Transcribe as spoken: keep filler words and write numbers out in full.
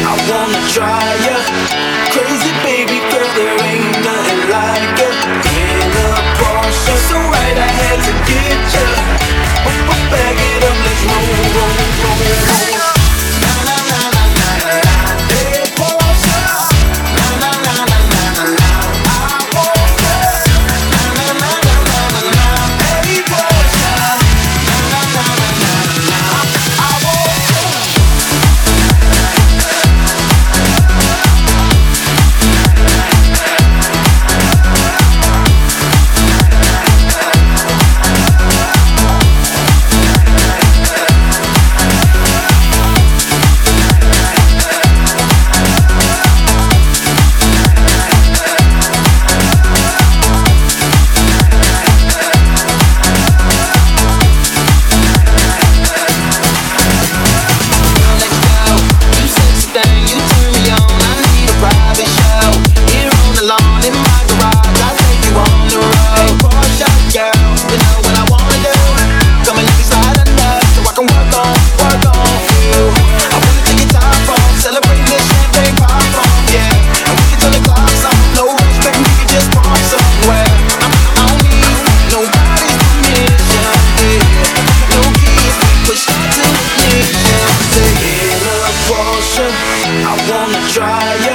I wanna try ya. Crazy baby girl, there ain't nothing like ya. In a Porsche, so right I had to get ya. Bag it up, let's roll, roll, roll, roll. Na na na na na na. Hey Porsche. Na na na na na na na. I want ya. Na na na na na na na. Hey Porsche. Na na na na na na na. I want ya. I wanna try ya.